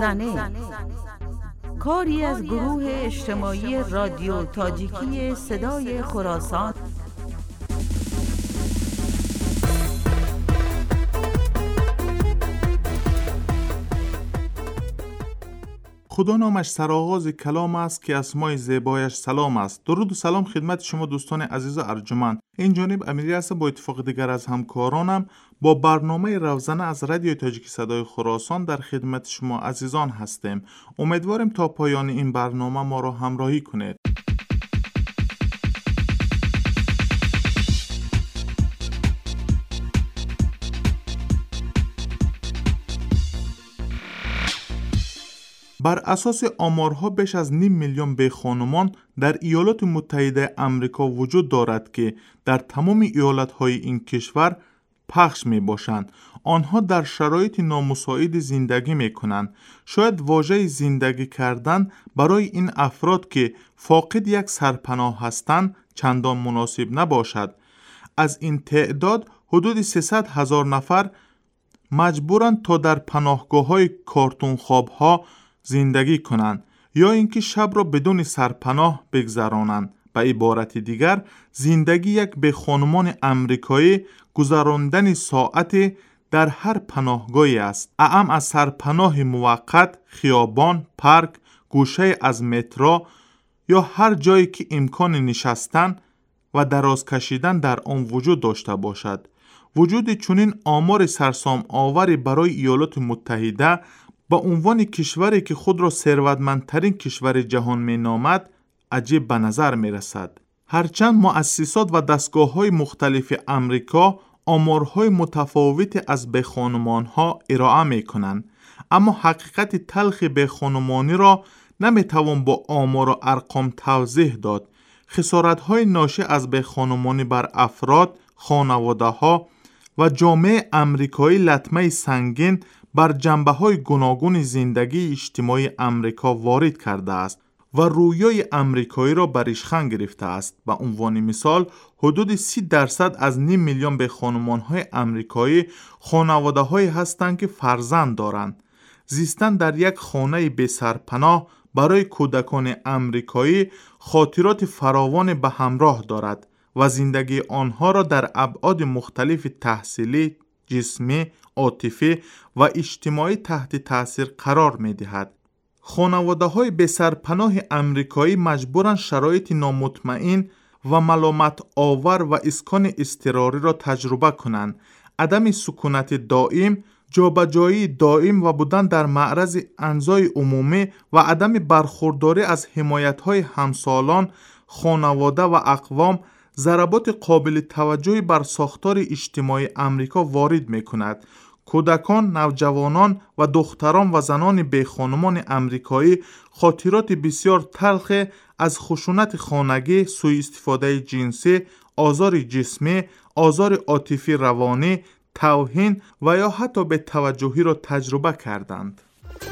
زنه، کاری از گروه اجتماعی رادیو تاجیکی صدای خراسان. خدا نامش سرآغاز کلام است که اسمای زیبایش سلام است. درود و سلام خدمت شما دوستان عزیز و ارجمند. این جانب امیری است. با اتفاق دیگر از همکارانم با برنامه روزانه از رادیو تاجیکی صدای خراسان در خدمت شما عزیزان هستیم. امیدواریم تا پایان این برنامه ما را همراهی کنید. بر اساس آمارها بیش از 5 میلیون بیخانمان در ایالات متحده آمریکا وجود دارد که در تمام ایالت‌های این کشور پخش می‌باشند. آنها در شرایط نامساعد زندگی می‌کنند. شاید واژه زندگی کردن برای این افراد که فاقد یک سرپناه هستند چندان مناسب نباشد. از این تعداد حدود 300,000 نفر مجبورند تا در پناهگاه‌های کارتون خواب‌ها زندگی کنند یا اینکه شب را بدون سرپناه بگذرانند. به عبارت دیگر زندگی یک بیخانمان آمریکایی گذراندن ساعت در هر پناهگاهی است، اعم از سرپناه موقت، خیابان، پارک، گوشه از مترو یا هر جایی که امکان نشستن و دراز کشیدن در آن وجود داشته باشد. وجود چنین آمار سرسام آوری برای ایالات متحده با عنوان کشوری که خود را ثروتمندترین کشور جهان می‌نامد عجیب به نظر می‌رسد. هرچند مؤسسات و دستگاه‌های مختلف آمریکا آمارهای متفاوتی از بیخانمان‌ها ارائه می‌کنند، اما حقیقت تلخ بیخانمانی را نمی‌توان با آمار و ارقام توضیح داد. خسارت‌های ناشی از بیخانمانی بر افراد، خانواده‌ها و جامعه آمریکایی لطمه سنگین بر جنبه‌های گوناگون زندگی اجتماعی آمریکا وارد کرده است و رویای آمریکایی را بر ریشخند گرفته است. به عنوان مثال حدود 30% از 5 میلیون بیخانمان‌های آمریکایی خانواده‌هایی هستند که فرزند دارند. زیستن در یک خانه بی سرپناه برای کودکان آمریکایی خاطرات فراوان به همراه دارد و زندگی آنها را در ابعاد مختلف تحصیلی، جسمی، عاطفی و اجتماعی تحت تاثیر قرار می دهد. خانواده های بی سرپناه آمریکایی مجبورند شرایط نامطمئن و ملامت آور و اسکان اضطراری را تجربه کنند. عدم سکونت دائم، جابجایی دائم و بودن در معرض انظار عمومی و عدم برخورداری از حمایت های همسالان، خانواده و اقوام ضربات قابل توجهی بر ساختار اجتماعی آمریکا وارد می کند. کودکان، نوجوانان و دختران و زنان بیخانمان آمریکایی خاطرات بسیار تلخ از خشونت خانگی، سوء استفاده جنسی، آزار جسمی، آزار عاطفی روانی، توهین و یا حتی به توجهی را تجربه کردند.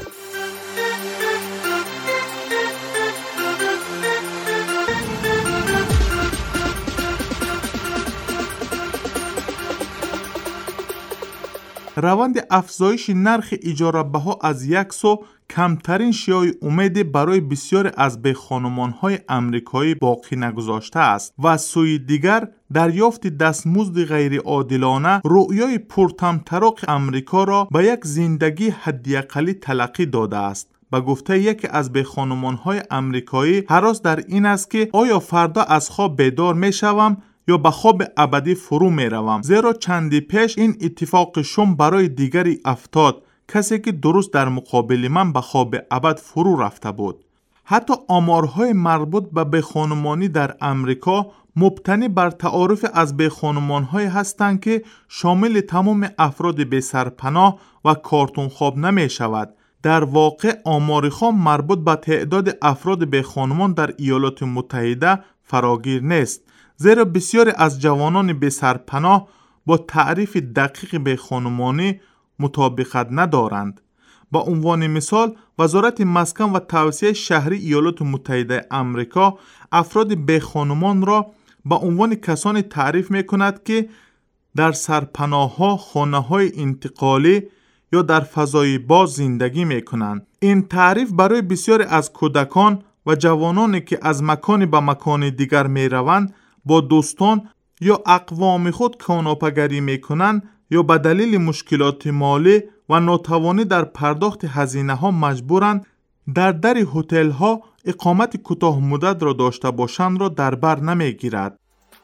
روند افزایش نرخ اجاره بها از یک سو کمترین شیوع امید برای بسیار از بیخانمان‌های آمریکایی باقی نگذاشته است و از سوی دیگر دریافت دستمزد غیر عادلانه رؤیای پرطمطراق آمریکا را به یک زندگی حداقلی تلقی داده است. به گفته یکی از بیخانمان‌های آمریکایی هراس در این است که آیا فردا از خواب بیدار می‌شوم یا به خواب ابدی فرو می روم، زیرا چندی پیش این اتفاق شوم برای دیگری افتاد، کسی که درست در مقابل من به خواب ابد فرو رفته بود. حتی آمارهای مربوط به بیخانمانی در آمریکا مبتنی بر تعارف از بیخانمان‌های هستند که شامل تمام افراد بی سرپناه و کارتون خواب نمی شود. در واقع آمار خام مربوط به تعداد افراد بیخانمان در ایالات متحده فراگیر نیست، زیرا بسیاری از جوانان بی سرپناه با تعریف دقیق بیخانمانی مطابقت ندارند. با عنوان مثال وزارت مسکن و توسعه شهری ایالات متحده آمریکا افراد بیخانمان را با عنوان کسانی تعریف می کند که در سرپناه‌ها، خانه‌های انتقالی یا در فضای باز زندگی می کنند. این تعریف برای بسیاری از کودکان و جوانانی که از مکانی به مکان دیگر می روند با دوستان یا اقوام خود کاناپه‌گری می کنند یا به دلیل مشکلات مالی و ناتوانی در پرداخت هزینه ها مجبورند در هتل ها اقامت کوتاه مدت را داشته باشند را در بر نمی گیرد.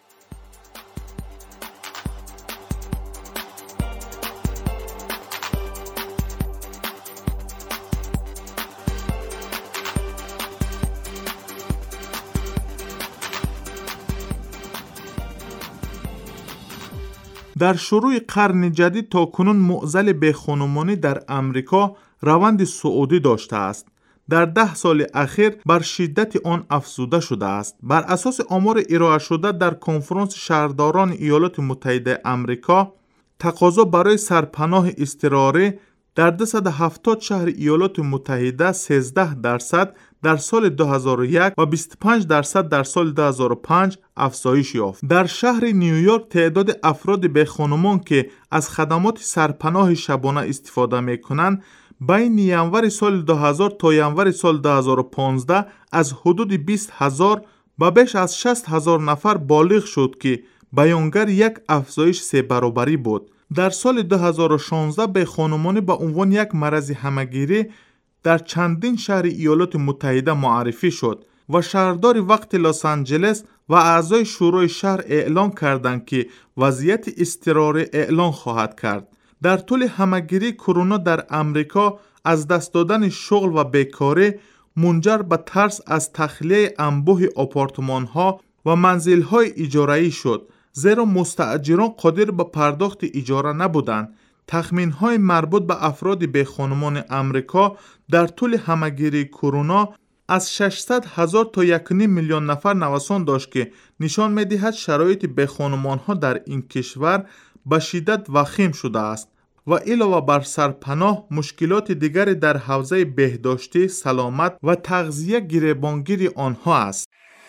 در شروع قرن جدید تا کنون معضل بیخانمانی در امریکا روند صعودی داشته است. در 10 سال اخیر بر شدت آن افزوده شده است. بر اساس آمار ارائه شده در کنفرانس شهرداران ایالات متحده امریکا، تقاضا برای سرپناه اضطراری در 270 شهر ایالات متحده 13% در سال 2001 و 25% در سال 2005 افزایش یافت. در شهر نیویورک تعداد افراد بیخانمان که از خدمات سرپناه شبانه استفاده می‌کنند بین ینور سال 2000 تا ینور سال 2015 از حدود 20,000 به بیش از 60,000 نفر بالغ شد که بیانگر یک افزایش 3 برابری بود. در سال 2016 بیخانمانی به عنوان یک مرض همه‌گیری در چندین شهر ایالات متحده معرفی شد و شهردار وقت لس آنجلس و اعضای شورای شهر اعلام کردند که وضعیت اضطراری اعلان خواهد کرد. در طول همه‌گیری کرونا در امریکا از دست دادن شغل و بیکاری منجر به ترس از تخلیه انبوه آپارتمان‌ها و منزل‌های اجاره‌ای شد، زیرا مستاجران قادر به پرداخت اجاره نبودند. تخمین‌های مربوط به افراد بیخانمان امریکا در طول همه‌گیری کرونا از 600,000 تا 1.5 میلیون نفر نوسان داشت که نشان می‌دهد شرایط بیخانمان‌ها در این کشور به شدت وخیم شده است و علاوه بر سرپناه مشکلات دیگری در حوزه بهداشتی، سلامت و تغذیه گریبانگیر آنها است.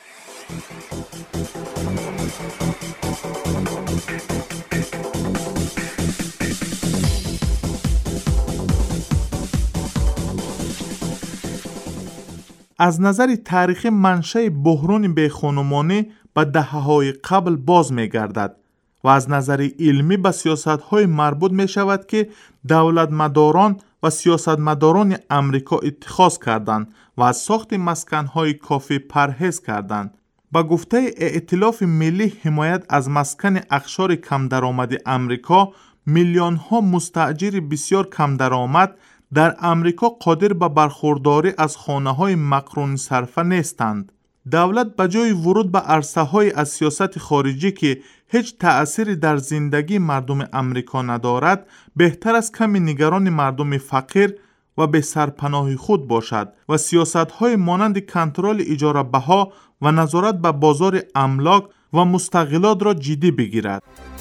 از نظر تاریخی منشأ بحران بیخانمانی به دهه‌های قبل باز می‌گردد و از نظر علمی به سیاست‌های مربوط می‌شود که دولتمداران و سیاستمداران امریکا اتخاذ کردند و از ساخت مسکن‌های کافی پرهیز کردند. با گفته ائتلاف ملی حمایت از مسکن اقشار کم درآمد امریکا، میلیون‌ها مستاجر بسیار کم درآمد در امریکا قادر به برخورداری از خانه‌های مقرون صرفه نیستند. دولت به جای ورود به عرصه‌های از سیاست خارجی که هیچ تأثیری در زندگی مردم امریکا ندارد، بهتر است کمی نگران مردم فقیر و به سرپناه خود باشد و سیاست‌های مانند کنترل اجاره بها و نظارت به بازار املاک و مستغلات را جدی بگیرد.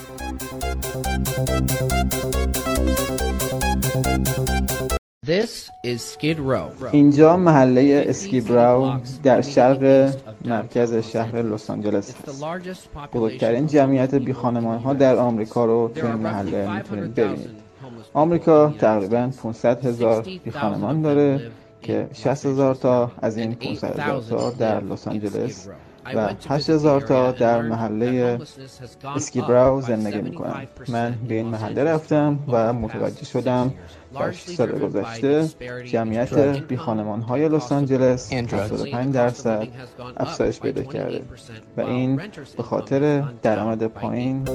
اینجا محله اسکید رو در شرق مرکز شهر لس آنجلس است. بزرگترین جمعیت بیخانمان‌ها در آمریکا رو تو این محله میتونید ببینید. آمریکا تقریباً 500,000 بیخانمان داره که 60,000 تا از این 500,000 تا در لس آنجلس و 8,000 تا در محله اسکیبراو زندگی میکنن. من به این محله رفتم و متوجه شدم در 6 سال گذشته جمعیت بیخانمان‌های لس آنجلس 75% افزایش پیدا کرده و این به خاطر درآمد پایین.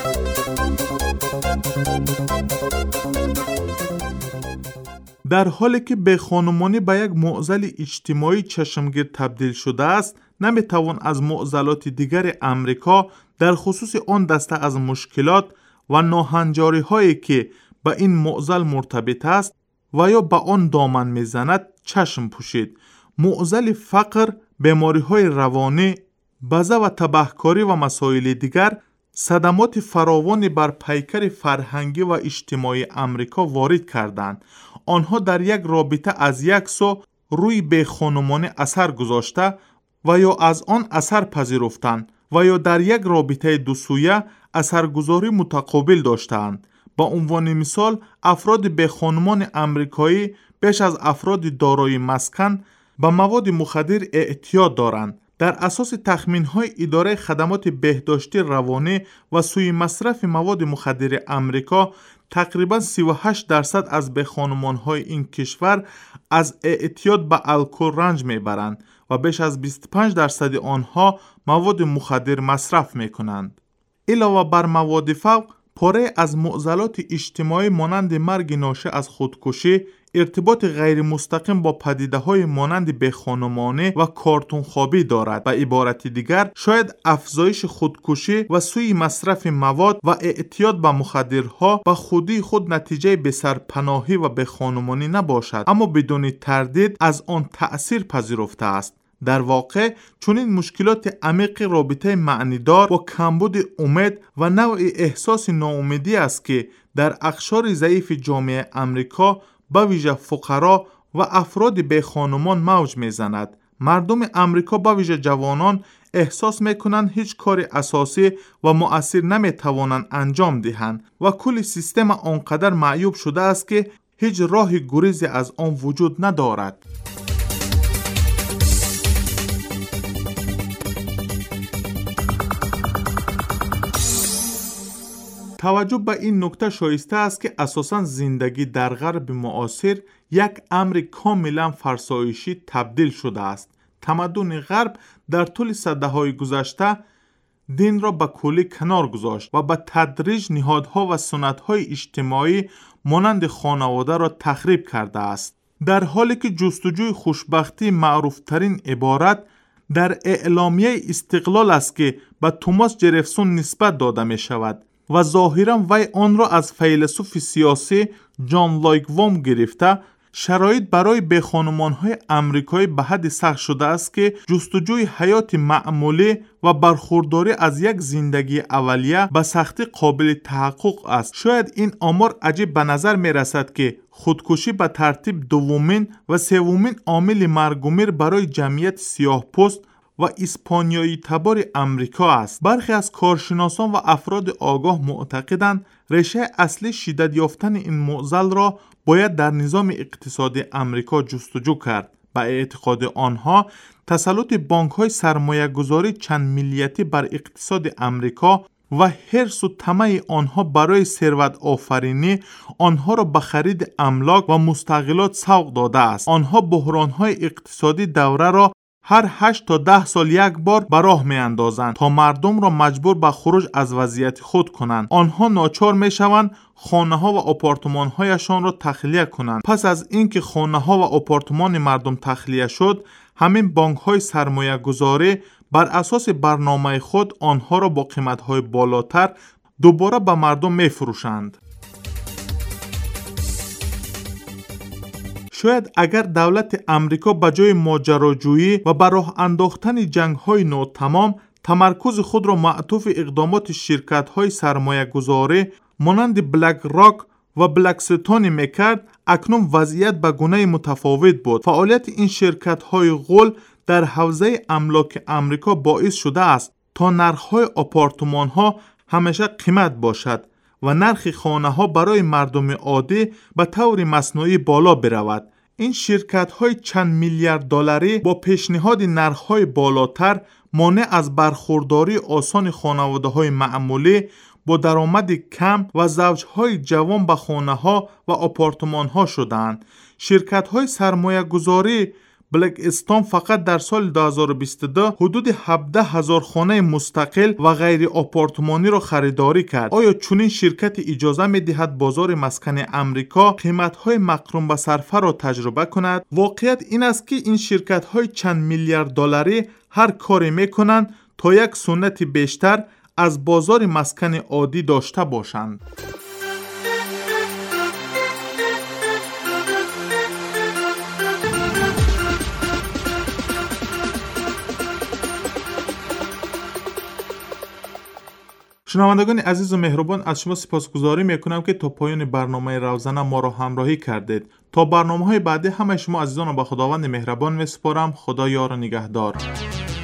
در حالی که بیخانمانی به یک معضل اجتماعی چشمگیر تبدیل شده است، نمیتوان از معضلات دیگر امریکا در خصوص آن دسته از مشکلات و ناهنجاری هایی که به این معضل مرتبط است و یا به آن دامن میزند چشم پوشید. معضل فقر، بیماری های روانی، بزه و تبهکاری و مسائل دیگر صدمات فراوانی بر پیکر فرهنگی و اجتماعی امریکا وارد کردند. آنها در یک رابطه از یک سو روی بیخانمانی اثر گذاشته و یا از آن اثر پذیرفتند و یا در یک رابطه دو سویه اثرگذاری متقابل داشتند. با عنوان مثال افراد بخانمان امریکایی بیش از افراد دارای مسکن به مواد مخدر اعتیاد دارند. در اساس تخمین‌های اداره خدمات بهداشتی روانی و سوء مصرف مواد مخدر امریکا، تقریباً 38% از بخانمان‌های این کشور از اعتیاد به الکل رنج میبرند و بیش از 25% آنها مواد مخدر مصرف میکنند. علاوه بر مواد فوق، پاره از معضلات اجتماعی مانند مرگ ناشی از خودکشی، ارتباط غیر مستقیم با پدیده‌های مانند بخانمانی و کارتون خوابی دارد. به عبارت دیگر، شاید افزایش خودکشی و سوء مصرف مواد و اعتیاد به مخدرها به خودی خود نتیجه به سرپناهی و بخانمانی نباشد، اما بدون تردید از آن تأثیر پذیرفته است. در واقع چنین مشکلات عمیق رابطه معنیدار با کمبود امید و نوع احساس ناامیدی است که در اقشار ضعیف جامعه امریکا به ویژه فقرا و افراد بخانمان موج میزند. مردم امریکا به ویژه جوانان احساس میکنند هیچ کار اساسی و مؤثر نمیتوانند انجام دهند و کل سیستم آنقدر معیوب شده است که هیچ راه گریزی از آن وجود ندارد. توجه به این نکته شایسته است که اساساً زندگی در غرب معاصر یک امر کاملا فرسایشی تبدیل شده است. تمدن غرب در طول سده‌های گذشته دین را به کلی کنار گذاشت و به تدریج نهادها و سنت‌های اجتماعی مانند خانواده را تخریب کرده است. در حالی که جستجوی خوشبختی معروفترین عبارت در اعلامیه استقلال است که به توماس جفرسون نسبت داده می شود و ظاهراً وی آن را از فیلسوف سیاسی جان لویک وام گرفته، شرایط برای بخانمان‌های امریکایی به حد سخت شده است که جستجوی حیات معمولی و برخورداری از یک زندگی اولیه به سختی قابل تحقق است. شاید این آمار عجیب به نظر می رسد که خودکشی به ترتیب دومین و سومین عامل مرگ و میر برای جمعیت سیاه‌پوست و اسپانیایی تبار امریکا است. برخی از کارشناسان و افراد آگاه معتقدند ریشه اصلی شدت یافتن این معضل را باید در نظام اقتصادی امریکا جستجو کرد. به اعتقاد آنها، تسلط بانک‌های سرمایه‌گذاری چند ملیتی بر اقتصاد امریکا و حرص و طمع آنها برای ثروت آفرینی آنها را به خرید املاک و مستغلات سوق داده است. آنها بحران‌های اقتصادی دوره را هر 8 تا 10 سال یک بار به راه می اندازند تا مردم را مجبور به خروج از وضعیت خود کنند. آنها ناچار می شوند خانه ها و آپارتمان هایشان را تخلیه کنند. پس از اینکه خانه ها و آپارتمان مردم تخلیه شد، همین بانک های سرمایه گذاری بر اساس برنامه خود آنها را با قیمت های بالاتر دوباره به مردم می فروشند. شاید اگر دولت امریکا به جای ماجراجویی و به راه انداختن جنگ‌های ناتمام تمرکز خود را معطوف اقدامات شرکت‌های سرمایه‌گذاری مانند بلک راک و بلکستون میکرد، اکنون وضعیت به گونه متفاوت بود. فعالیت این شرکت‌های غول در حوزه املاک امریکا باعث شده است تا نرخ‌های آپارتمان‌ها همیشه قیمت باشد و نرخ خانه‌ها برای مردم عادی به طور مصنوعی بالا برود. این شرکت‌های چند میلیارد دلاری با پیشنهاد نرخ‌های بالاتر مانع از برخورداری آسان خانواده‌های معمولی با درآمد کم و زوج‌های جوان به خانه‌ها و آپارتمان‌ها شدند. شرکت‌های سرمایه‌گذاری بلکستون فقط در سال 2022 حدود 17,000 خانه مستقل و غیر آپارتمانی را خریداری کرد. آیا چنین شرکت اجازه می‌دهد بازار مسکن امریکا قیمت‌های مقرون به صرفه را تجربه کند؟ واقعیت این است که این شرکت‌های چند میلیارد دلاری هر کاری می‌کنند تا یک سنت بیشتر از بازار مسکن عادی داشته باشند. شنوندگان عزیز و مهربان، از شما سپاسگزاری میکنم که تا پایان برنامه روزانه ما را همراهی کردید. تا برنامه‌های بعدی همه شما عزیزان را به خداوند مهربان میسپارم. خدا یار و نگهدار.